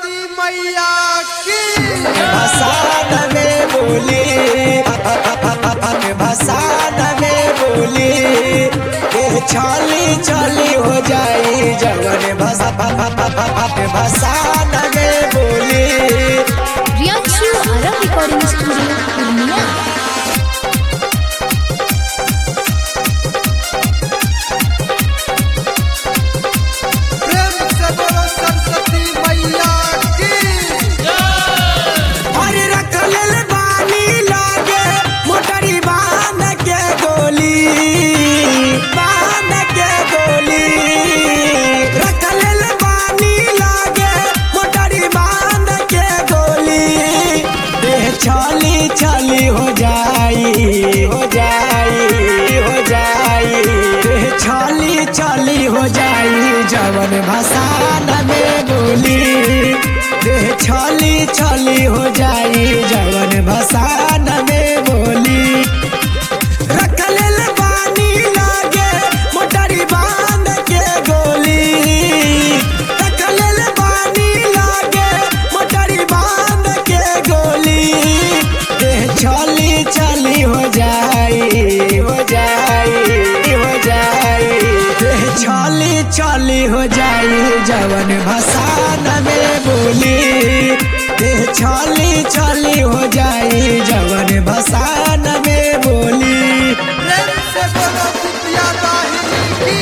सरस्वती मैया की भसान में बोली भसान में बोली छाली छाली हो जाई जवन भसान में बोली। Riyanshu Aarav recording studio Purnia. प्रेम से बोलो सरस्वती मैया की अरे रख लेल बानी लागे मोटरी बांध के गोली रख लेल बानी लागे मोटरी बांध के गोली देह छाली छाली हो जाई देह छाली छाली हो जाई जवन भसान में बोली देह छाली छाली हो जाई जवन भसान में बोली। रख लेल बानी लागे मोटरी बांध के गोली रख लेल बानी लागे मोटरी बांध के गोली देह छाली छाली हो जाई देह छाली छाली हो जाई जवन भसान में बोली देह छाली छाली हो जाई जवन भसान में बोली। प्रेम से बोलो कुतिया दाहिनी की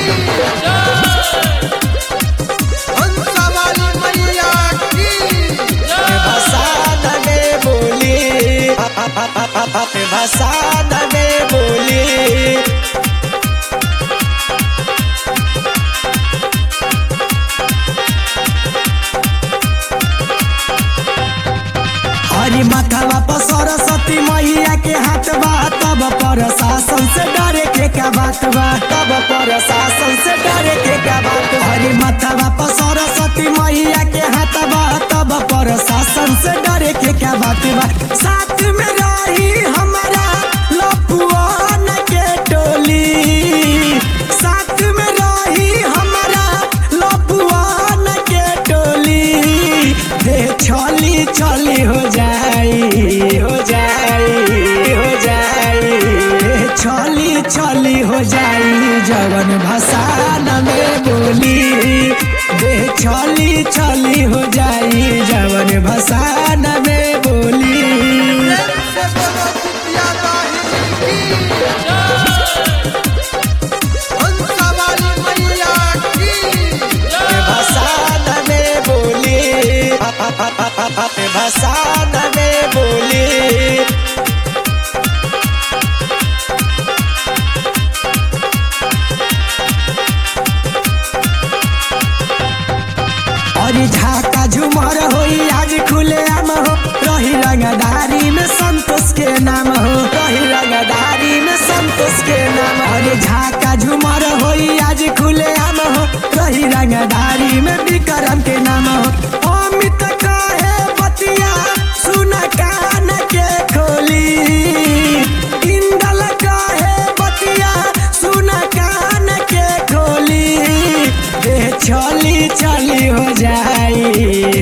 हंसा वाली मैया की भसान में बोली भसान में बोली। हरी माथावा पर सरस्वती मैया के हाथ बा तब प्रशासन से डरे के क्या बात बा तब प्रशासन से डरे के क्या बात। हरी माथावा पर सरस्वती मैया के हाथ बा तब प्रशासन से डरे के क्या बात बा। साथ में रही हमारा लपुआन के टोली साथ में रही हमारा लपुआन के टोली देह छाली छाली हो जाई छाली छाली हो जाई जवन भसान में बोली देह छाली छाली हो जाई जवन भसान में बोली। प्रेम से बोलो कुतिया दाहिनी की हंसा वाली मैया की भसान में बोली भसान में बोली। अरे झाका झुमर होई आज खुले आम हो रही रंगदारी में संतोष के नाम हो रही रंगदारी में संतोष के नाम। अरे झाका झुमर होई आज खुले आम हो रही रंगदारी में विक्रम के नाम हो। अमित कहे बतिया सुन कान के खोली इंदल कहे बतिया सुन कान के खोली देह छाली छाली हो जाई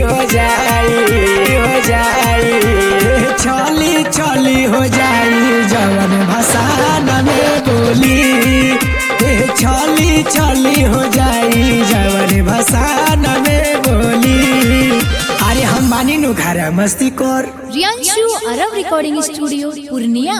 छाली छाली हो जाई जवन भसान में बोली देह छाली छाली हो जाई जवन भसान में बोली। अरे हम मानी नु घर मस्ती कर। Riyanshu Aarav recording studio Purnia.